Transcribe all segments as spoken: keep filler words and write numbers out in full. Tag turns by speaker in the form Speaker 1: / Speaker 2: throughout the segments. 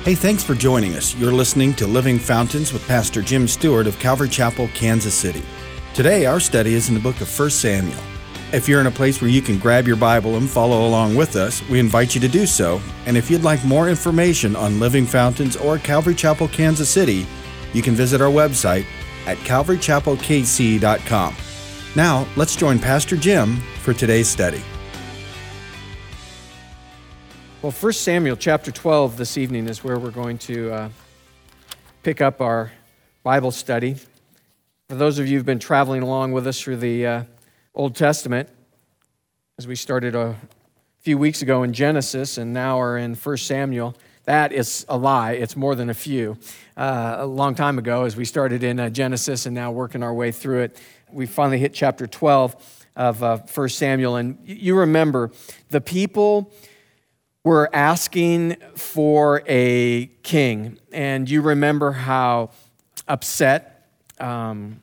Speaker 1: Hey, thanks for joining us. You're listening to Living Fountains with Pastor Jim Stewart of Calvary Chapel, Kansas City. Today, our study is in the book of First Samuel. If you're in a place where you can grab your Bible and follow along with us, we invite you to do so. And if you'd like more information on Living Fountains or Calvary Chapel, Kansas City, you can visit our website at calvary chapel k c dot com. Now, let's join Pastor Jim for today's study.
Speaker 2: Well, First Samuel chapter twelve this evening is where we're going to uh, pick up our Bible study. For those of you who've been traveling along with us through the uh, Old Testament, as we started a few weeks ago in Genesis and now are in First Samuel, that is a lie. It's more than a few. Uh, a long time ago, as we started in uh, Genesis and now working our way through it, we finally hit chapter twelve of uh, First Samuel. And you remember, the people were asking for a king. And you remember how upset um,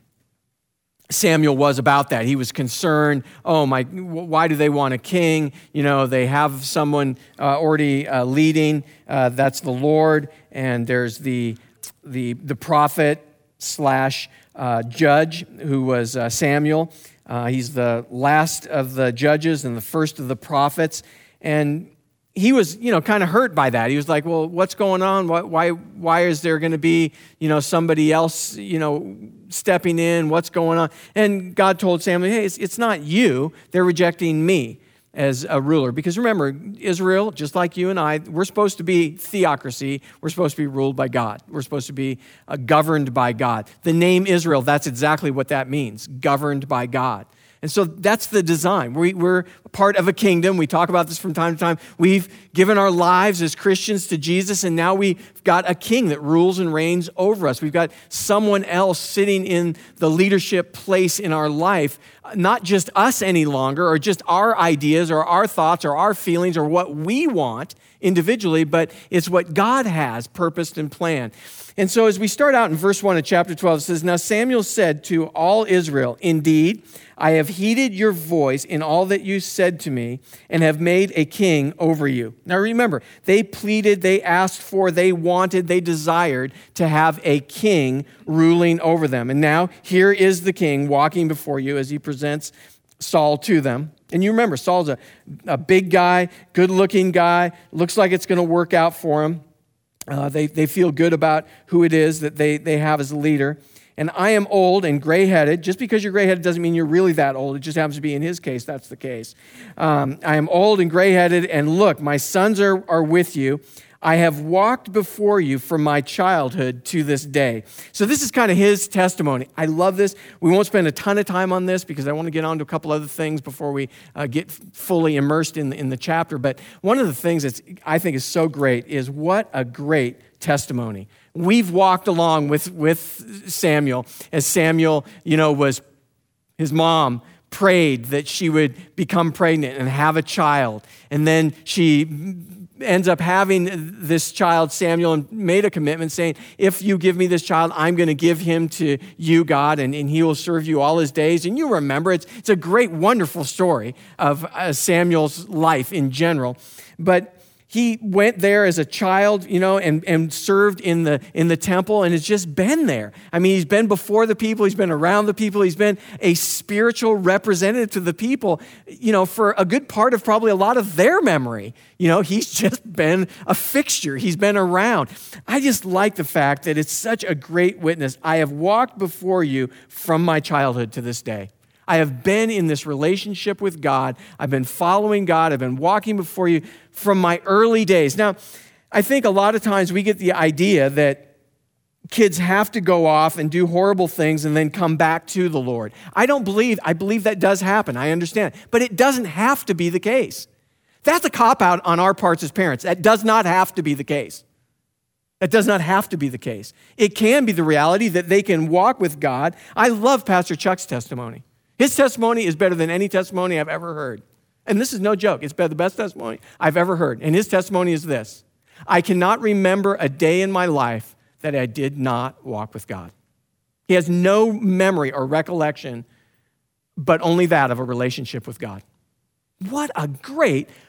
Speaker 2: Samuel was about that. He was concerned, oh my, why do they want a king? You know, they have someone uh, already uh, leading, uh, that's the Lord, and there's the the the prophet slash uh, judge who was uh, Samuel. Uh, he's the last of the judges and the first of the prophets, and he was, you know, kind of hurt by that. He was like, well, what's going on? Why, why, why is there going to be, you know, somebody else, you know, stepping in? What's going on? And God told Samuel, hey, it's, it's not you. They're rejecting me as a ruler. Because remember, Israel, just like you and I, we're supposed to be theocracy. We're supposed to be ruled by God. We're supposed to be uh, governed by God. The name Israel, that's exactly what that means, governed by God. And so that's the design. We, we're part of a kingdom. We talk about this from time to time. We've given our lives as Christians to Jesus, and now we've got a king that rules and reigns over us. We've got someone else sitting in the leadership place in our life, not just us any longer, or just our ideas or our thoughts or our feelings or what we want individually, but it's what God has purposed and planned. And so as we start out in verse one of chapter twelve, it says, now Samuel said to all Israel, indeed, I have heeded your voice in all that you said to me and have made a king over you. Now remember, they pleaded, they asked for, they wanted, they desired to have a king ruling over them. And now here is the king walking before you as he presents Saul to them. And you remember, Saul's a, a big guy, good-looking guy, looks like it's going to work out for him. Uh, they, they feel good about who it is that they, they have as a leader. And I am old and gray-headed. Just because you're gray-headed doesn't mean you're really that old. It just happens to be in his case, that's the case. Um, I am old and gray-headed, and look, my sons are, are with you. I have walked before you from my childhood to this day. So this is kind of his testimony. I love this. We won't spend a ton of time on this because I want to get on to a couple other things before we uh, get fully immersed in the, in the chapter. But one of the things that I think is so great is what a great testimony. We've walked along with, with Samuel as Samuel, you know, was his mom prayed that she would become pregnant and have a child. And then she ends up having this child, Samuel, and made a commitment saying, if you give me this child, I'm going to give him to you, God, and, and he will serve you all his days. And you remember, it's, it's a great, wonderful story of uh, Samuel's life in general. But he went there as a child, you know, and, and served in the in the temple and has just been there. I mean, he's been before the people. He's been around the people. He's been a spiritual representative to the people, you know, for a good part of probably a lot of their memory. You know, he's just been a fixture. He's been around. I just like the fact that it's such a great witness. I have walked before you from my childhood to this day. I have been in this relationship with God. I've been following God. I've been walking before you from my early days. Now, I think a lot of times we get the idea that kids have to go off and do horrible things and then come back to the Lord. I don't believe, I believe that does happen. I understand. But it doesn't have to be the case. That's a cop-out on our parts as parents. That does not have to be the case. That does not have to be the case. It can be the reality that they can walk with God. I love Pastor Chuck's testimony. His testimony is better than any testimony I've ever heard. And this is no joke. It's the best testimony I've ever heard. And his testimony is this: I cannot remember a day in my life that I did not walk with God. He has no memory or recollection, but only that of a relationship with God. What a great,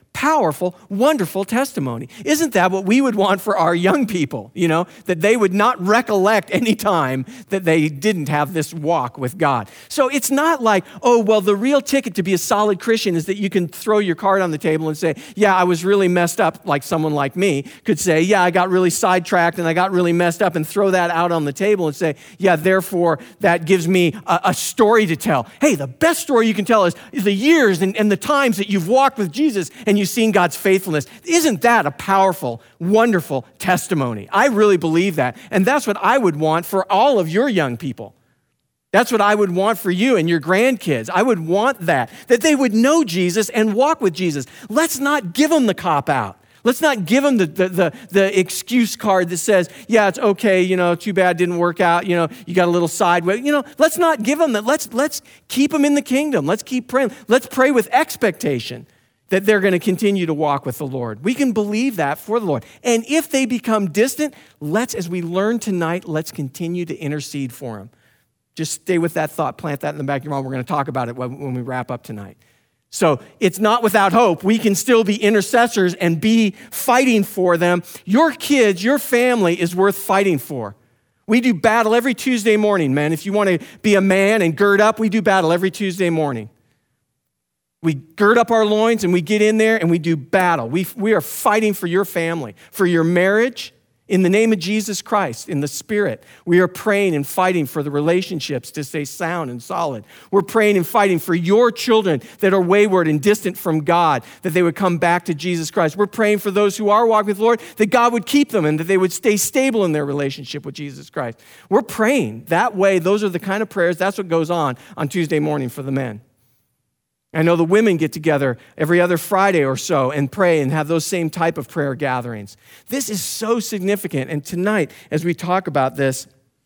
Speaker 2: Powerful, wonderful testimony. Isn't that what we would want for our young people? You know, that they would not recollect any time that they didn't have this walk with God. So it's not like, oh, well, the real ticket to be a solid Christian is that you can throw your card on the table and say, yeah, I was really messed up, like someone like me could say, yeah, I got really sidetracked and I got really messed up, and throw that out on the table and say, yeah, therefore that gives me a, a story to tell. Hey, the best story you can tell is, is the years and, and the times that you've walked with Jesus and you've seen God's faithfulness. Isn't that a powerful, wonderful testimony? I really believe that. And that's what I would want for all of your young people. That's what I would want for you and your grandkids. I would want that, that they would know Jesus and walk with Jesus. Let's not give them the cop out. Let's not give them the, the, the, the excuse card that says, yeah, it's okay, you know, too bad, didn't work out, you know, you got a little sideways. You know, let's not give them that. Let's, let's keep them in the kingdom. Let's keep praying. Let's pray with expectation that they're going to continue to walk with the Lord. We can believe that for the Lord. And if they become distant, let's, as we learn tonight, let's continue to intercede for them. Just stay with that thought, plant that in the back of your mind. We're going to talk about it when we wrap up tonight. So it's not without hope. We can still be intercessors and be fighting for them. Your kids, your family is worth fighting for. We do battle every Tuesday morning, man. If you want to be a man and gird up, we do battle every Tuesday morning. We gird up our loins and we get in there and we do battle. We, we are fighting for your family, for your marriage, in the name of Jesus Christ, in the Spirit. We are praying and fighting for the relationships to stay sound and solid. We're praying and fighting for your children that are wayward and distant from God, that they would come back to Jesus Christ. We're praying for those who are walking with the Lord, that God would keep them and that they would stay stable in their relationship with Jesus Christ. We're praying that way. Those are the kind of prayers. That's what goes on on Tuesday morning for the men. I know the women get together every other Friday or so and pray and have those same type of prayer gatherings. This is so significant. And tonight, as we talk about this,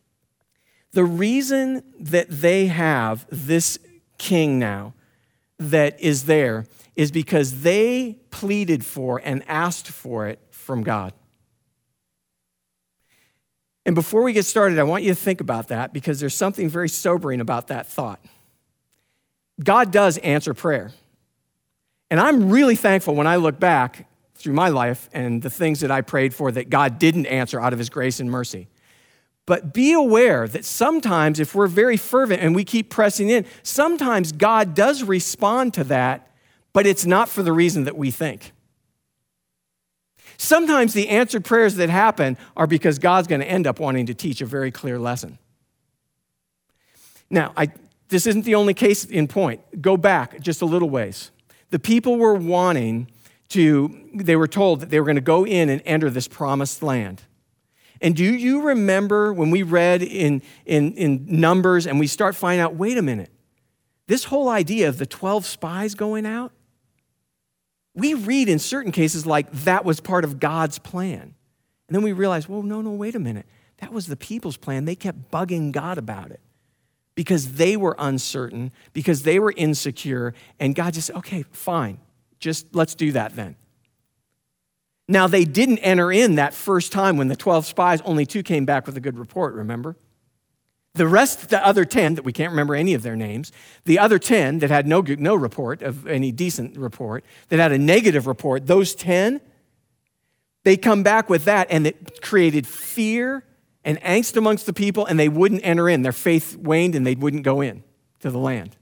Speaker 2: the reason that they have this king now that is there is because they pleaded for and asked for it from God. And before we get started, I want you to think about that, because there's something very sobering about that thought. God does answer prayer. And I'm really thankful when I look back through my life and the things that I prayed for that God didn't answer out of his grace and mercy. But be aware that sometimes if we're very fervent and we keep pressing in, sometimes God does respond to that, but it's not for the reason that we think. Sometimes the answered prayers that happen are because God's going to end up wanting to teach a very clear lesson. Now, I This isn't the only case in point. Go back just a little ways. The people were wanting to, they were told that they were going to go in and enter this promised land. And do you remember when we read in, in, in Numbers and we start finding out, wait a minute, this whole idea of the twelve spies going out, we read in certain cases like that was part of God's plan. And then we realize, well, no, no, wait a minute. That was the people's plan. They kept bugging God about it, because they were uncertain, because they were insecure, and God just said, okay, fine, just let's do that then. Now, they didn't enter in that first time when the twelve spies, only two came back with a good report, remember? The rest, the other ten, that we can't remember any of their names, the other ten that had no, no report, of any decent report, that had a negative report, those ten, they come back with that, and it created fear and angst amongst the people, and they wouldn't enter in. Their faith waned, and they wouldn't go in to the land.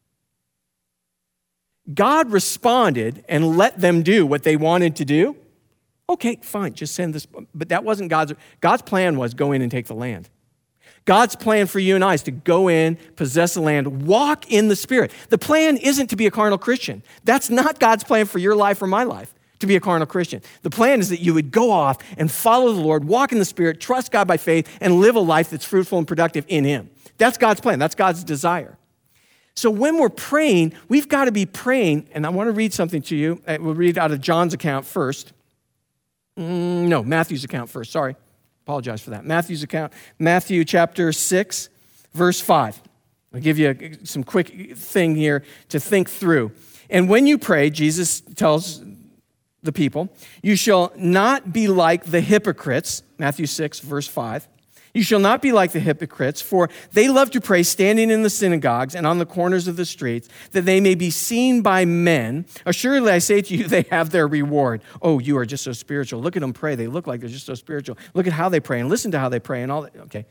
Speaker 2: God responded and let them do what they wanted to do. Okay, fine, just send this. But that wasn't God's. God's plan was go in and take the land. God's plan for you and I is to go in, possess the land, walk in the Spirit. The plan isn't to be a carnal Christian. That's not God's plan for your life or my life, to be a carnal Christian. The plan is that you would go off and follow the Lord, walk in the Spirit, trust God by faith, and live a life that's fruitful and productive in Him. That's God's plan. That's God's desire. So when we're praying, we've got to be praying, and I want to read something to you. We'll read out of John's account first. Mm, no, Matthew's account first. Sorry. Apologize for that. Matthew's account, Matthew chapter six, verse five. I'll give you some quick thing here to think through. And when you pray, Jesus tells the people, you shall not be like the hypocrites, Matthew six, verse five. You shall not be like the hypocrites, for they love to pray standing in the synagogues and on the corners of the streets, that they may be seen by men. Assuredly, I say to you, they have their reward. Oh, you are just so spiritual. Look at them pray. They look like they're just so spiritual. Look at how they pray and listen to how they pray and all that. Okay.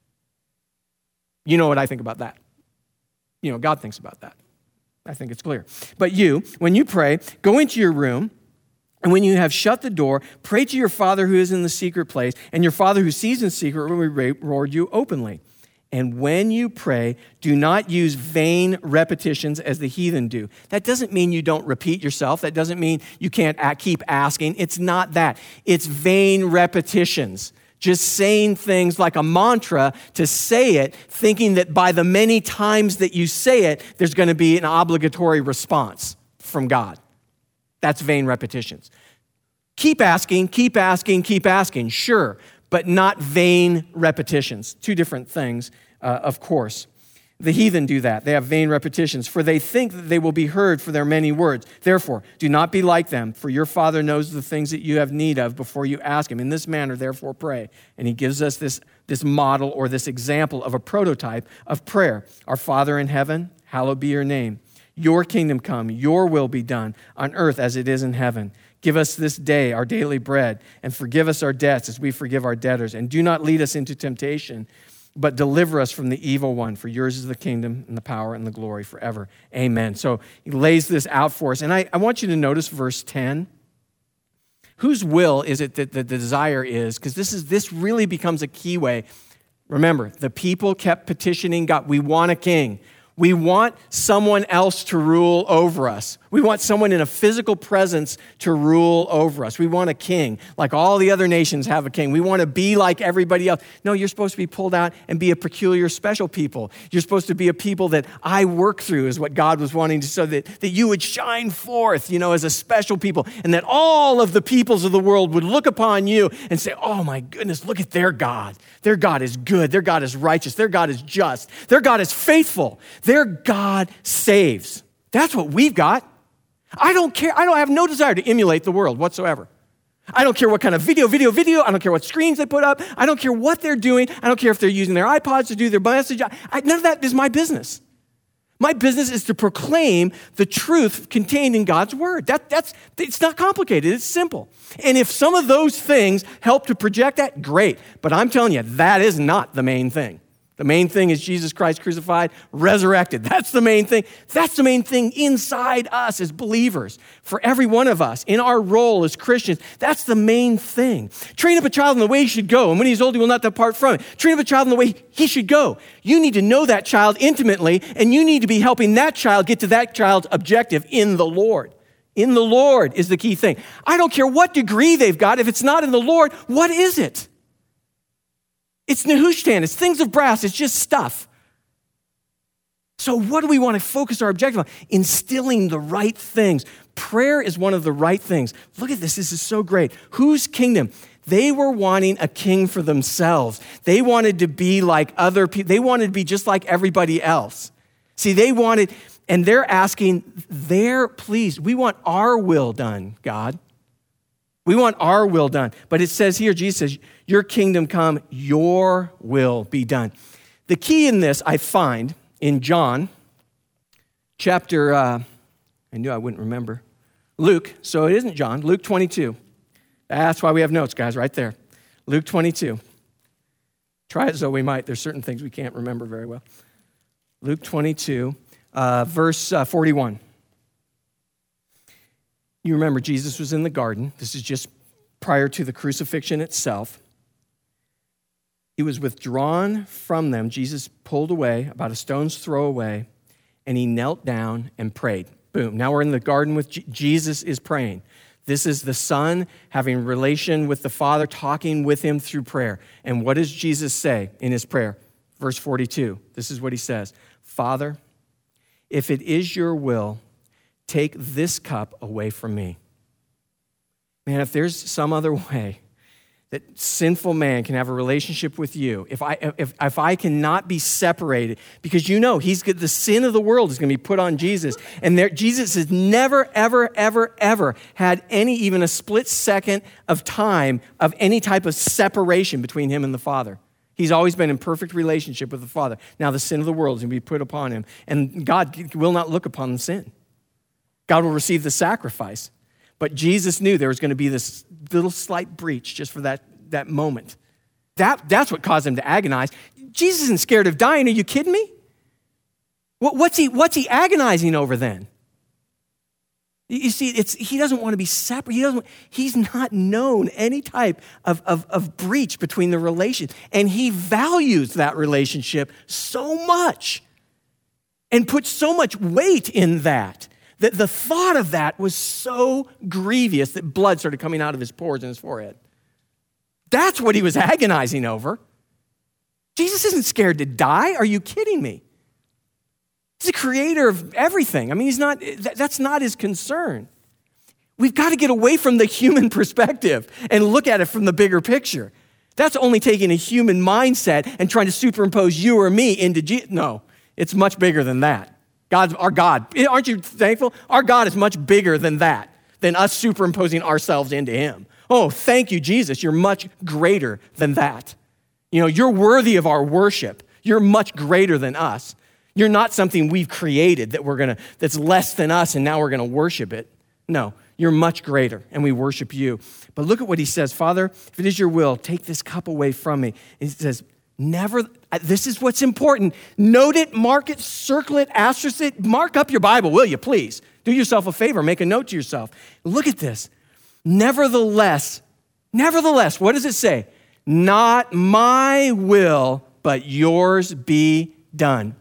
Speaker 2: You know what I think about that. You know, God thinks about that. I think it's clear. But you, when you pray, go into your room, and when you have shut the door, pray to your Father who is in the secret place, and your Father who sees in secret will reward you openly. And when you pray, do not use vain repetitions as the heathen do. That doesn't mean you don't repeat yourself. That doesn't mean you can't keep asking. It's not that. It's vain repetitions. Just saying things like a mantra to say it, thinking that by the many times that you say it, there's going to be an obligatory response from God. That's vain repetitions. Keep asking, keep asking, keep asking, sure, but not vain repetitions. Two different things, uh, of course. The heathen do that. They have vain repetitions, for they think that they will be heard for their many words. Therefore, do not be like them, for your Father knows the things that you have need of before you ask him. In this manner, therefore, pray. And he gives us this, this model or this example of a prototype of prayer. Our Father in heaven, hallowed be your name. Your kingdom come, your will be done on earth as it is in heaven. Give us this day our daily bread, and forgive us our debts as we forgive our debtors. And do not lead us into temptation, but deliver us from the evil one. For yours is the kingdom and the power and the glory forever. Amen. So he lays this out for us. And I, I want you to notice verse ten. Whose will is it that the desire is? Because this is this really becomes a key way. Remember, the people kept petitioning God. We want a king. We want someone else to rule over us. We want someone in a physical presence to rule over us. We want a king, like all the other nations have a king. We want to be like everybody else. No, you're supposed to be pulled out and be a peculiar, special people. You're supposed to be a people that I work through is what God was wanting to, so that, that you would shine forth, you know, as a special people, and that all of the peoples of the world would look upon you and say, oh my goodness, look at their God. Their God is good. Their God is righteous. Their God is just. Their God is faithful. Their God saves. That's what we've got. I don't care. I don't have no desire to emulate the world whatsoever. I don't care what kind of video, video, video. I don't care what screens they put up. I don't care what they're doing. I don't care if they're using their iPods to do their message. I, none of that is my business. My business is to proclaim the truth contained in God's word. That, that's, it's not complicated. It's simple. And if some of those things help to project that, great. But I'm telling you, that is not the main thing. The main thing is Jesus Christ crucified, resurrected. That's the main thing. That's the main thing inside us as believers. For every one of us, in our role as Christians, that's the main thing. Train up a child in the way he should go, and when he's old, he will not depart from it. Train up a child in the way he should go. You need to know that child intimately, and you need to be helping that child get to that child's objective in the Lord. In the Lord is the key thing. I don't care what degree they've got. If it's not in the Lord, what is it? It's Nehushtan, it's things of brass, it's just stuff. So what do we want to focus our objective on? Instilling the right things. Prayer is one of the right things. Look at this, this is so great. Whose kingdom? They were wanting a king for themselves. They wanted to be like other people. They wanted to be just like everybody else. See, they wanted, and they're asking, they're pleased. We want our will done, God. We want our will done. But it says here, Jesus says, your kingdom come, your will be done. The key in this, I find, in John, chapter, uh, I knew I wouldn't remember, Luke, so it isn't John, Luke twenty-two. That's why we have notes, guys, right there. Luke twenty-two. Try it as though we might. There's certain things we can't remember very well. Luke twenty-two, uh, verse uh, forty-one. You remember Jesus was in the garden. This is just prior to the crucifixion itself. He was withdrawn from them. Jesus pulled away, about a stone's throw away, and he knelt down and prayed. Boom. Now we're in the garden with Je- Jesus is praying. This is the Son having relation with the Father, talking with him through prayer. And what does Jesus say in his prayer? Verse forty-two. This is what he says. Father, if it is your will, take this cup away from me. Man, if there's some other way that sinful man can have a relationship with you, if I if, if I cannot be separated, because you know he's the sin of the world is going to be put on Jesus, and there, Jesus has never, ever, ever, ever had any, even a split second of time of any type of separation between him and the Father. He's always been in perfect relationship with the Father. Now the sin of the world is going to be put upon him, and God will not look upon the sin. God will receive the sacrifice. But Jesus knew there was going to be this little slight breach just for that, that moment. That, that's what caused him to agonize. Jesus isn't scared of dying. Are you kidding me? What, what's he, what's he agonizing over then? You see, it's, he doesn't want to be separate. He doesn't, he's not known any type of, of, of breach between the relations. And he values that relationship so much and puts so much weight in that, that the thought of that was so grievous that blood started coming out of his pores and his forehead. That's what he was agonizing over. Jesus isn't scared to die. Are you kidding me? He's the creator of everything. I mean, he's not, that's not his concern. We've got to get away from the human perspective and look at it from the bigger picture. That's only taking a human mindset and trying to superimpose you or me into Jesus. No, it's much bigger than that. God, our God, aren't you thankful? Our God is much bigger than that, than us superimposing ourselves into him. Oh, thank you, Jesus. You're much greater than that. You know, you're worthy of our worship. You're much greater than us. You're not something we've created that we're gonna, that's less than us and now we're gonna worship it. No, you're much greater and we worship you. But look at what he says, Father, if it is your will, take this cup away from me. And he says, never, this is what's important. Note it, mark it, circle it, asterisk it. Mark up your Bible, will you, please? Do yourself a favor, make a note to yourself. Look at this. Nevertheless, nevertheless, what does it say? Not my will, but yours be done.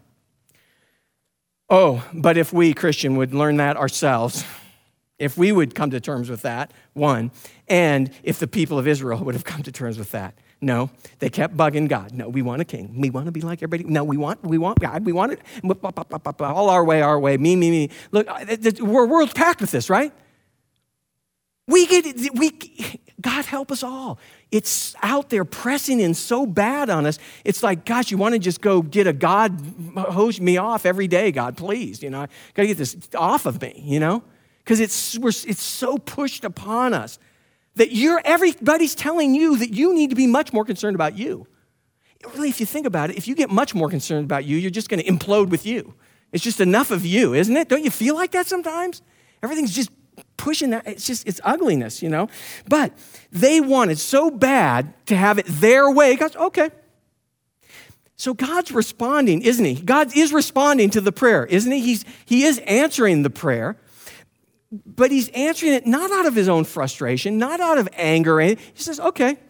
Speaker 2: Oh, but if we, Christian, would learn that ourselves, if we would come to terms with that, one, and if the people of Israel would have come to terms with that. No, they kept bugging God. No, we want a king. We want to be like everybody. No, we want, we want God. We want it all our way, our way, me, me, me. Look, we're world packed with this, right? We get, we, God help us all. It's out there pressing in so bad on us. It's like, gosh, you want to just go get a God, hose me off every day, God, please. You know, I got to get this off of me, you know? Because it's, we're, it's so pushed upon us that you're, everybody's telling you that you need to be much more concerned about you. Really, if you think about it, if you get much more concerned about you, you're just going to implode with you. It's just enough of you, isn't it? Don't you feel like that sometimes? Everything's just pushing that. It's just, it's ugliness, you know? But they wanted so bad to have it their way. God's, okay. So God's responding, isn't he? God is responding to the prayer, isn't he? He's, he is answering the prayer, but he's answering it not out of his own frustration, not out of anger. He says, okay.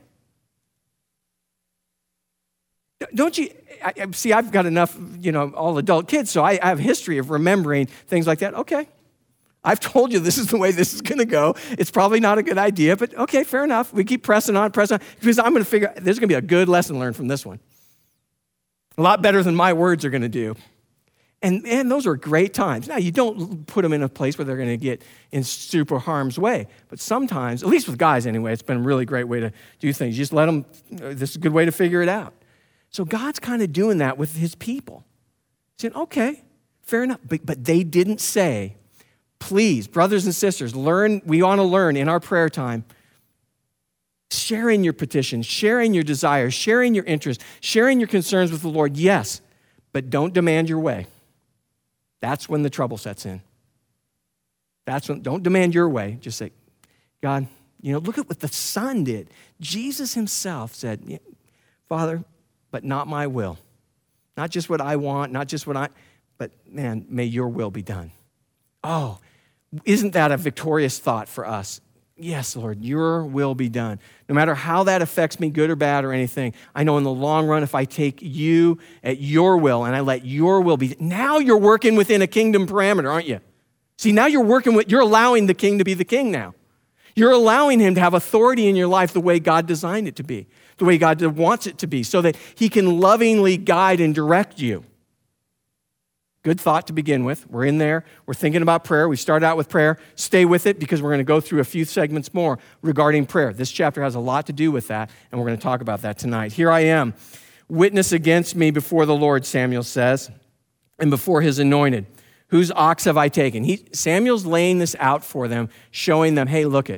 Speaker 2: Don't you, I, see, I've got enough, you know, all adult kids, so I, I have a history of remembering things like that. Okay. I've told you this is the way this is going to go. It's probably not a good idea, but okay, fair enough. We keep pressing on, pressing on, because I'm going to figure, there's going to be a good lesson learned from this one. A lot better than my words are going to do. And, and those are great times. Now, you don't put them in a place where they're going to get in super harm's way. But sometimes, at least with guys anyway, it's been a really great way to do things. You just let them, this is a good way to figure it out. So God's kind of doing that with his people. Saying, okay, fair enough. But, but they didn't say, please, brothers and sisters, learn, we want to learn in our prayer time, sharing your petitions, sharing your desires, sharing your interests, sharing your concerns with the Lord, yes, but don't demand your way. That's when the trouble sets in. That's when, don't demand your way. Just say, God, you know, look at what the Son did. Jesus himself said, Father, but not my will. Not just what I want, not just what I, but man, may your will be done. Oh, isn't that a victorious thought for us? Yes, Lord, your will be done. No matter how that affects me, good or bad or anything, I know in the long run, if I take you at your will and I let your will be, now you're working within a kingdom parameter, aren't you? See, now you're working with, you're allowing the king to be the king now. You're allowing him to have authority in your life the way God designed it to be, the way God wants it to be, so that he can lovingly guide and direct you. Good thought to begin with. We're in there. We're thinking about prayer. We start out with prayer. Stay with it because we're going to go through a few segments more regarding prayer. This chapter has a lot to do with that, and we're going to talk about that tonight. Here I am, witness against me before the Lord, Samuel says, and before his anointed. Whose ox have I taken? He, Samuel's laying this out for them, showing them, hey, look it.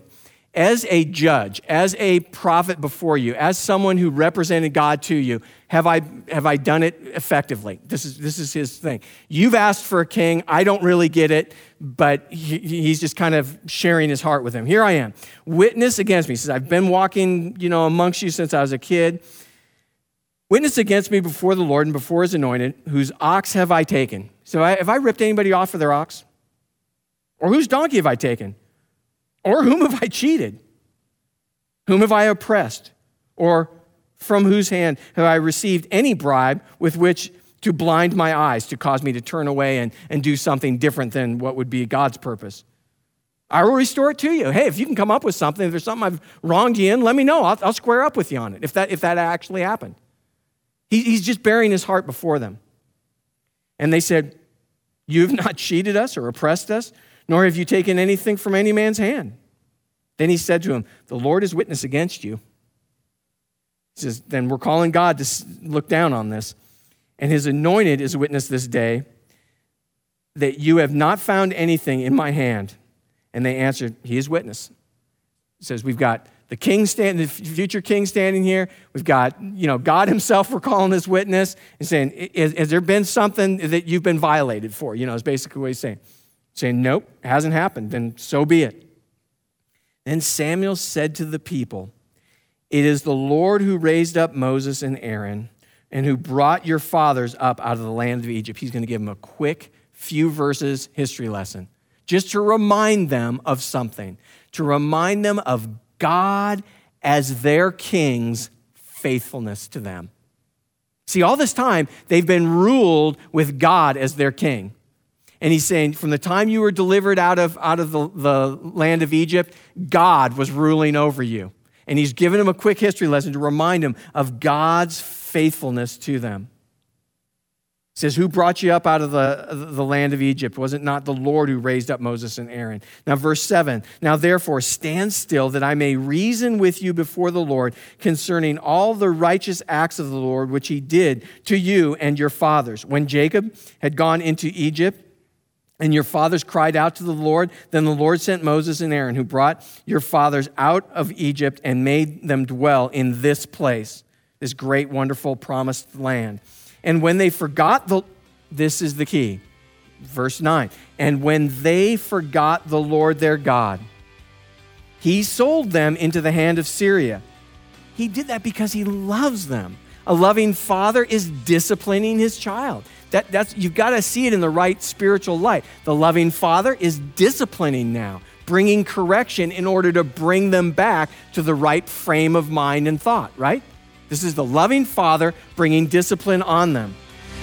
Speaker 2: as a judge, as a prophet before you, as someone who represented God to you, have I have I done it effectively? This is this is his thing. You've asked for a king. I don't really get it, but he, he's just kind of sharing his heart with him. Here I am. Witness against me. He says, I've been walking, you know, amongst you since I was a kid. Witness against me before the Lord and before his anointed, whose ox have I taken? So have I ripped anybody off for their ox? Or whose donkey have I taken? Or whom have I cheated? Whom have I oppressed? Or from whose hand have I received any bribe with which to blind my eyes, to cause me to turn away and, and do something different than what would be God's purpose? I will restore it to you. Hey, if you can come up with something, if there's something I've wronged you in, let me know. I'll, I'll square up with you on it, if that, if that actually happened. He, he's just bearing his heart before them. And they said, you have not cheated us or oppressed us, nor have you taken anything from any man's hand. Then he said to him, the Lord is witness against you. He says, then we're calling God to look down on this. And his anointed is witness this day that you have not found anything in my hand. And they answered, he is witness. He says, we've got the king standing, the future king standing here. We've got, you know, God himself, we're calling this witness and saying, has, has there been something that you've been violated for? You know, is basically what he's saying. Saying, nope, it hasn't happened, then so be it. Then Samuel said to the people, it is the Lord who raised up Moses and Aaron and who brought your fathers up out of the land of Egypt. He's going to give them a quick few verses history lesson, just to remind them of something, to remind them of God as their king's faithfulness to them. See, all this time, they've been ruled with God as their king. And he's saying, from the time you were delivered out of, out of the, the land of Egypt, God was ruling over you. And he's given them a quick history lesson to remind them of God's faithfulness to them. He says, who brought you up out of the, the land of Egypt? Was it not the Lord who raised up Moses and Aaron? Now, verse seven, now therefore stand still that I may reason with you before the Lord concerning all the righteous acts of the Lord which he did to you and your fathers. When Jacob had gone into Egypt, and your fathers cried out to the Lord, then the Lord sent Moses and Aaron, who brought your fathers out of Egypt and made them dwell in this place, this great, wonderful, promised land. And when they forgot the, this is the key, verse nine, and when they forgot the Lord their God, he sold them into the hand of Syria. He did that because he loves them. A loving father is disciplining his child. That, that's, you've got to see it in the right spiritual light. The loving father is disciplining now, bringing correction in order to bring them back to the right frame of mind and thought, right? This is the loving father bringing discipline on them.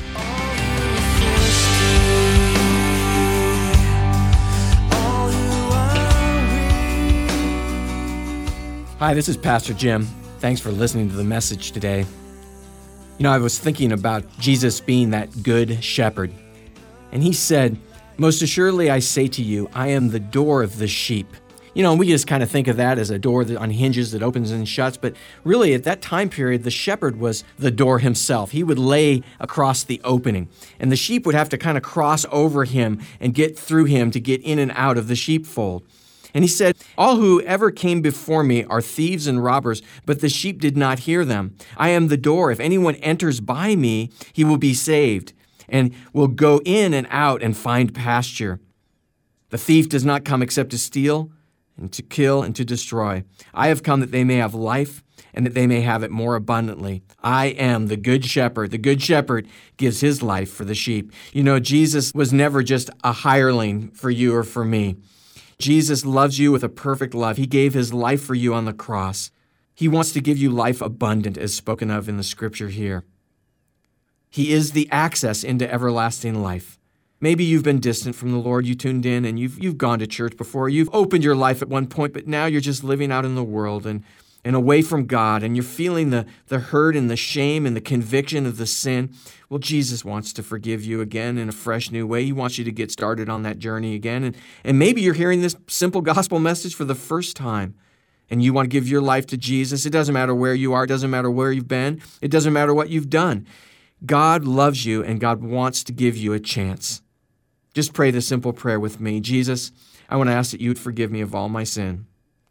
Speaker 2: Hi, this is Pastor Jim. Thanks for listening to the message today. You know, I was thinking about Jesus being that good shepherd. And he said, most assuredly I say to you, I am the door of the sheep. You know, we just kind of think of that as a door that on hinges that opens and shuts. But really, at that time period, the shepherd was the door himself. He would lay across the opening. And the sheep would have to kind of cross over him and get through him to get in and out of the sheepfold. And he said, all who ever came before me are thieves and robbers, but the sheep did not hear them. I am the door. If anyone enters by me, he will be saved and will go in and out and find pasture. The thief does not come except to steal and to kill and to destroy. I have come that they may have life and that they may have it more abundantly. I am the good shepherd. The good shepherd gives his life for the sheep. You know, Jesus was never just a hireling for you or for me. Jesus loves you with a perfect love. He gave his life for you on the cross. He wants to give you life abundant, as spoken of in the scripture here. He is the access into everlasting life. Maybe you've been distant from the Lord. You tuned in and you've, you've gone to church before. You've opened your life at one point, but now you're just living out in the world and, and away from God, and you're feeling the, the hurt and the shame and the conviction of the sin. Well, Jesus wants to forgive you again in a fresh new way. He wants you to get started on that journey again. And, and maybe you're hearing this simple gospel message for the first time, and you want to give your life to Jesus. It doesn't matter where you are. It doesn't matter where you've been. It doesn't matter what you've done. God loves you, and God wants to give you a chance. Just pray this simple prayer with me. Jesus, I want to ask that you would forgive me of all my sin.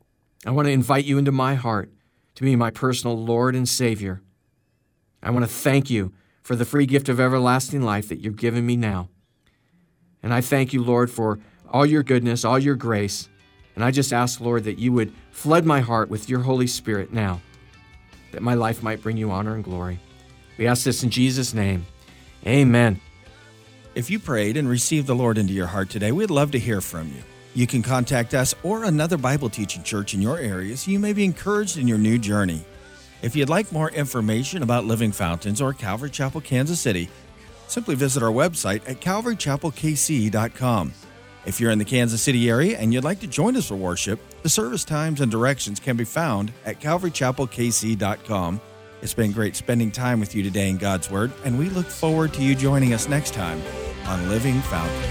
Speaker 2: I want to invite you into my heart to be my personal Lord and Savior. I want to thank you for the free gift of everlasting life that you've given me now. And I thank you, Lord, for all your goodness, all your grace. And I just ask, Lord, that you would flood my heart with your Holy Spirit now, that my life might bring you honor and glory. We ask this in Jesus' name. Amen.
Speaker 1: If you prayed and received the Lord into your heart today, we'd love to hear from you. You can contact us or another Bible teaching church in your area so you may be encouraged in your new journey. If you'd like more information about Living Fountains or Calvary Chapel, Kansas City, simply visit our website at calvary chapel k c dot com. If you're in the Kansas City area and you'd like to join us for worship, the service times and directions can be found at calvary chapel k c dot com. It's been great spending time with you today in God's Word, and we look forward to you joining us next time on Living Fountains.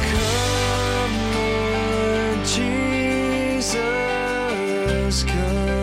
Speaker 3: Come, Lord Jesus, come.